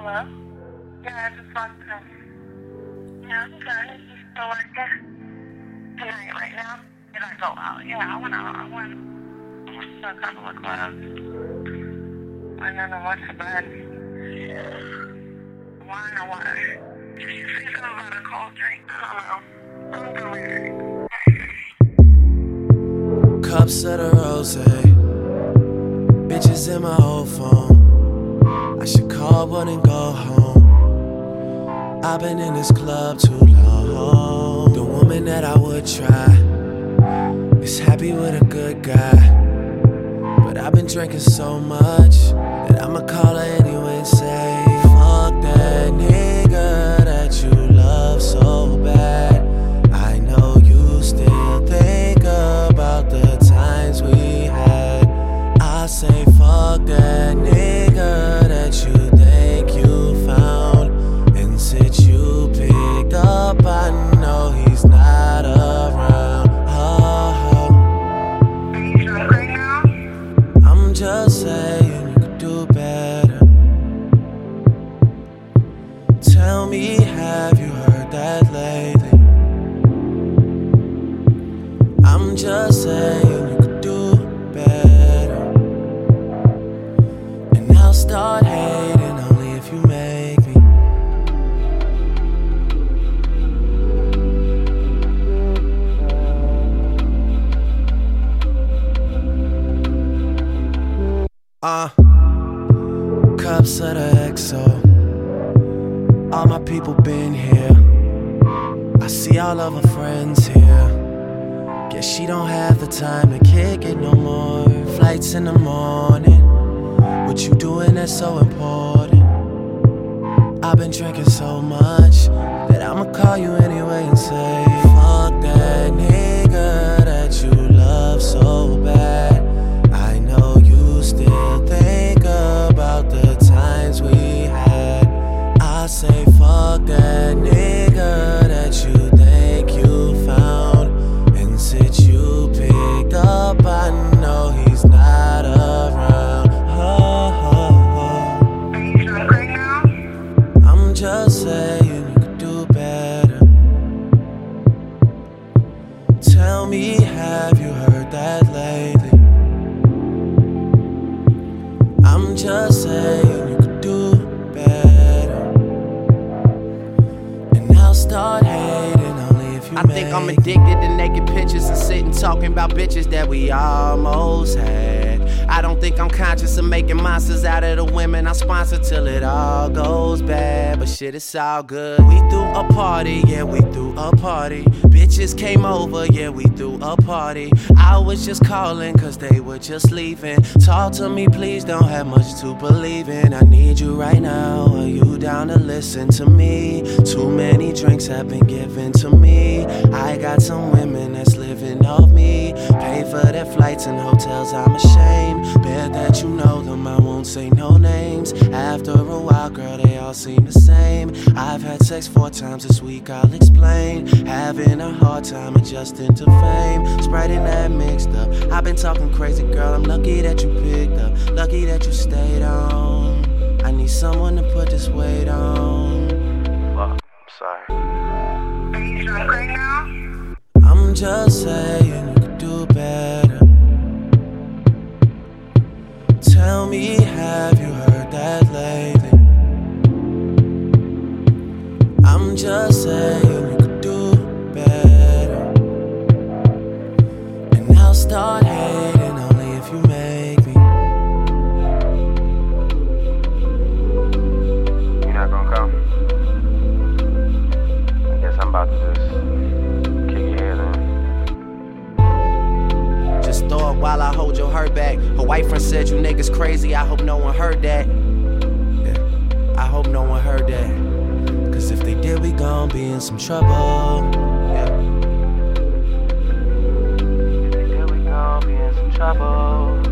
Hello? Yeah, I just locked in. Yeah, I'm good. You still working? Tonight, right now? Did I go out? Yeah, I went out. I went to a couple of clubs. And then I went to bed. Why or what? Did you say something about a cold drink? I don't know. I'm good. Cups of the rose, bitches in my old phone. I should call one and go home. I've been in this club too long. The woman that I would try is happy with a good guy, but I've been drinking so much that I'ma call her anyway and say, fuck that nigga that you love so bad. I know you still think about the times we had. I say fuck that nigga that you think you found, and since you picked up, I know he's not around. Are you drunk right now? I'm just saying you could do better. Tell me, have you heard that lately? I'm just saying you could do better, and I'll start hating only if you make me. Cups of the XO. All my people been here. I see all of her friends here. Guess she don't have the time to kick it no more. Flights in the morning. What you doing that's so important? I've been drinking so much that I'ma call you anyway and say, fuck that nigga that you love so bad. I know you still think about the times we had. I say fuck that nigga that you think you found, and since you picked up, I know he's not around. Are you drunk right now? I'm just saying you could do better. Tell me, have you heard that lately? I'm just saying you could do better, and I'll start hating only if you I think I'm addicted to naked pictures and sitting talking about bitches that we almost had. I don't think I'm conscious of making monsters out of the women I sponsor till it all goes bad. But shit, it's all good. We threw a party, yeah, we threw a party. Bitches came over, yeah, we threw a party. I was just calling cause they were just leaving. Talk to me, please, don't have much to believe in. I need you right now, are you down to listen to me? Too many drinks have been given to me. I got some women that's living off me. Pay for their flights and hotels, I'm ashamed. Bet that you know them, I won't say no names. After a while, girl, they all seem the same. I've had sex 4 times this week, I'll explain. Having a hard time adjusting to fame. Sprite and that mixed up. I've been talking crazy, girl, I'm lucky that you picked up. Lucky that you stayed on. I need someone to put this weight on. Fuck, I'm sorry. Are you drunk right now? I'm just saying you could do better. Tell me, have you heard that lately? I'm just saying you could do better, and I'll start hating only if you make me. You're not gonna come? I guess I'm about to just kick your head in. Just throw it while I hold your hurt back. Her white friend said you niggas crazy, I hope no one heard that. Yeah, I hope no one heard that. Cause if they did, we gon' be in some trouble. Yeah. If they did, we gon' be in some trouble.